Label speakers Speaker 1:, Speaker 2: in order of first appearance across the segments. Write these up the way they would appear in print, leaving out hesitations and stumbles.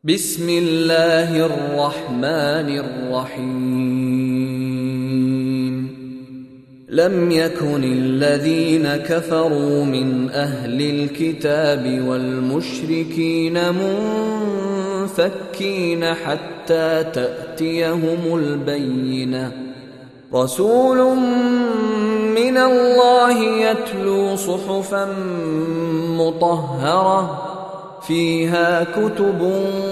Speaker 1: بسم الله الرحمن الرحيم لم يكن الذين كفروا من أهل الكتاب والمشركين منفكين حتى تأتيهم البينة رسول من الله يتلو صحفا مطهرة فيها كتب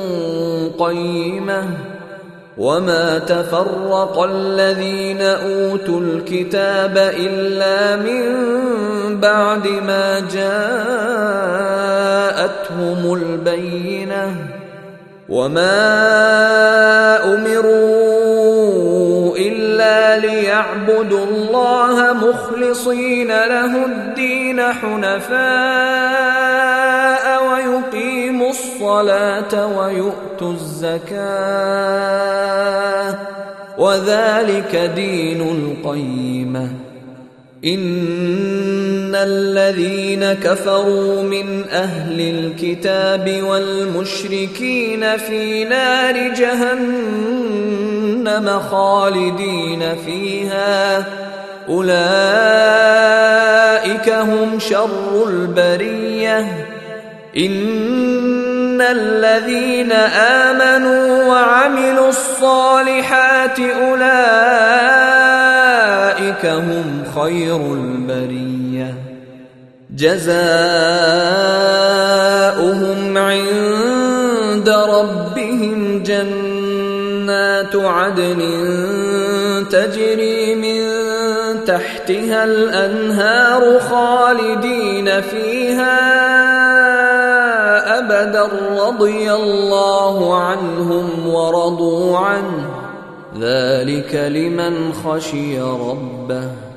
Speaker 1: قيمة وما تفرق الذين أوتوا الكتاب إلا من بعد ما جاءتهم البينة وما أمروا إلا ليعبدوا الله مخلصين له الدين حنفاء ويقيموا الصلاة ويؤتوا الزكاة وذلك دين القيمة إن الذين كفروا من أهل الكتاب والمشركين في نار جهنم خالدين فيها أولئك هم شر البرية إن الذين آمنوا وعملوا الصالحات أولئك هم خير البرية جزاؤهم عند ربهم جنات عدن تجري من تحتها الأنهار خالدين فيها أبدا رضي الله عنهم ورضوا عنه ذلك لمن خشي ربه